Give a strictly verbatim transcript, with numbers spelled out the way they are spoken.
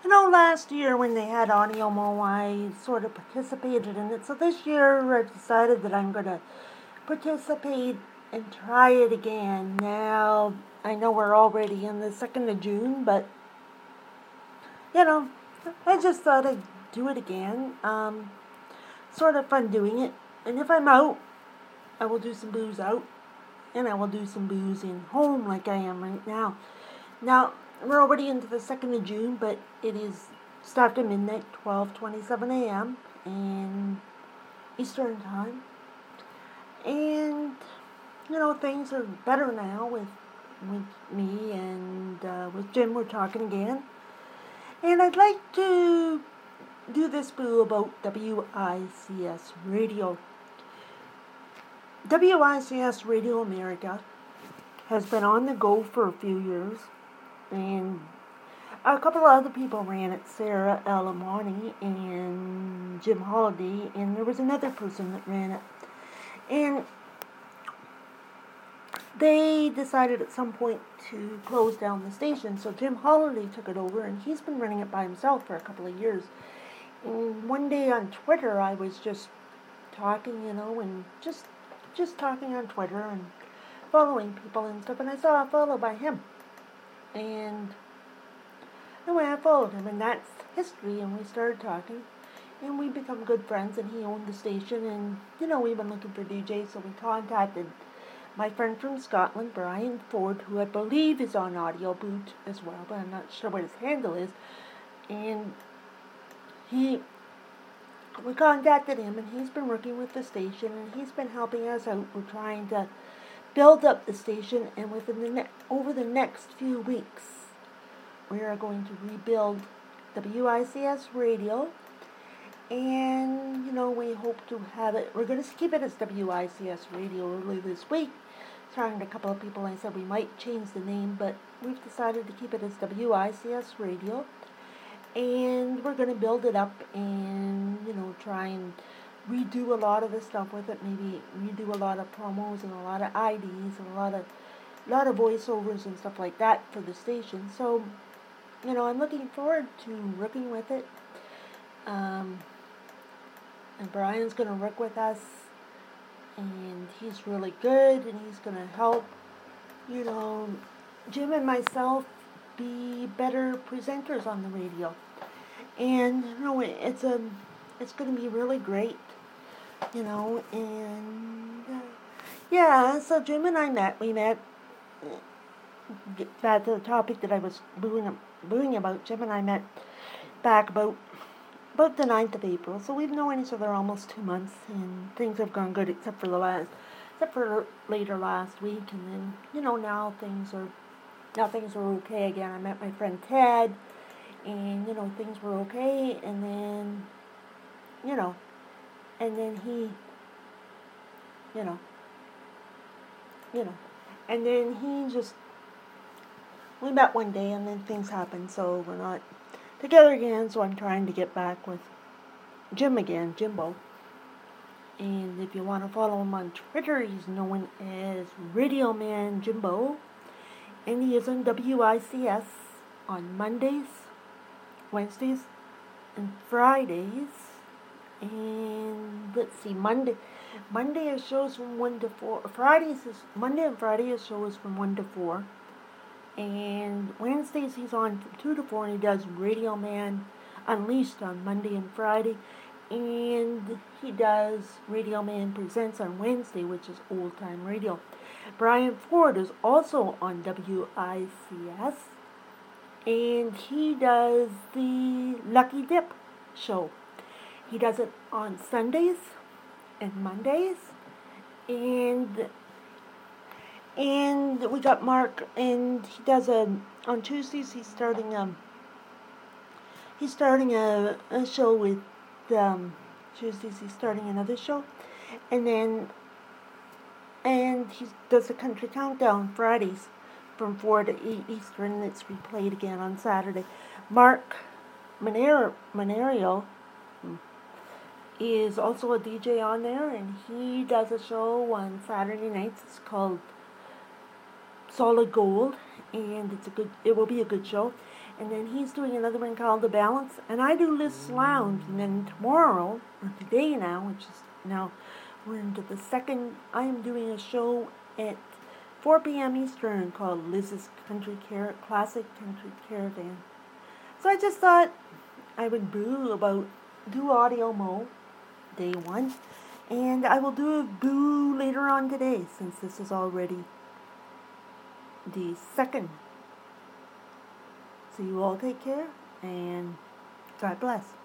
I know last year when they had Audio Mo, I sort of participated in it. So this year I've decided that I'm going to participate and try it again. Now, I know we're already in the second of June, but, you know, I just thought I'd do it again. Um, sort of fun doing it. And if I'm out, I will do some booze out. And I will do some booze in home like I am right now. Now, we're already into the second of June, but it is starts at midnight, twelve twenty-seven a.m. in Eastern Time. And, you know, things are better now with, with me and uh, with Jim. We're talking again. And I'd like to do this boo about W I C S Radio. W I C S Radio America has been on the go for a few years, and a couple of other people ran it, Sarah Alamani and Jim Holiday, and there was another person that ran it. And they decided at some point to close down the station, so Jim Holiday took it over, and he's been running it by himself for a couple of years. And one day on Twitter, I was just talking, you know, and just just talking on Twitter and following people and stuff, and I saw a follow by him. And anyway, I followed him, and that's history, and we started talking, and we become good friends, and he owned the station, and, you know, we've been looking for D Js, so we contacted my friend from Scotland, Brian Ford, who I believe is on Audio Boot as well, but I'm not sure what his handle is, and he... We contacted him, and he's been working with the station, and he's been helping us out. We're trying to build up the station, and within the ne- over the next few weeks, we are going to rebuild W I C S Radio, and, you know, we hope to have it, we're going to keep it as W I C S Radio early this week. Talking to a couple of people, I said we might change the name, but we've decided to keep it as W I C S Radio. And we're going to build it up and, you know, try and redo a lot of the stuff with it. Maybe redo a lot of promos and a lot of I Ds and a lot of, lot of voiceovers and stuff like that for the station. So, you know, I'm looking forward to working with it. Um, and Brian's going to work with us. And he's really good, and he's going to help, you know, Jim and myself be better presenters on the radio. And, you know, it's a, it's going to be really great, you know, and, uh, yeah, so Jim and I met, we met, that's the topic that I was booing, booing about. Jim and I met back about, about the ninth of April, so we've known each other almost two months, and things have gone good, except for the last, except for later last week, and then, you know, now things are, now things are okay again. I met my friend Ted, and, you know, things were okay, and then, you know, and then he, you know, you know, and then he just, we met one day, and then things happened, so we're not together again, so I'm trying to get back with Jim again, Jimbo. And if you want to follow him on Twitter, he's known as Radio Man Jimbo, and he is on W I C S on Mondays, Wednesdays, and Fridays. And let's see, Monday, Monday is shows from one to four. Fridays is Monday and Friday is shows from one to four. And Wednesdays he's on from two to four, and he does Radio Man Unleashed on Monday and Friday. And he does Radio Man Presents on Wednesday, which is Old Time Radio. Brian Ford is also on W I C S, and he does the Lucky Dip show. He does it on Sundays and Mondays, and and we got Mark, and he does a on Tuesdays. He's starting um he's starting a, a show with um Tuesdays. He's starting another show, and then and he does a Country Countdown Fridays from four to eight Eastern. It's replayed again on Saturday. Mark Moner- Monerio is also a D J on there, and he does a show on Saturday nights. It's called Solid Gold, and it's a good. It will be a good show. and then he's doing another one called The Balance, and I do Liz's Lounge, and then tomorrow, or today now, which is now, we're into the second, I am doing a show at four p.m. Eastern called Liz's Country Car- Classic Country Caravan. So I just thought I would boo about, do Audio Mo, day one, and I will do a boo later on today, since this is already the second. So you all take care, and God bless.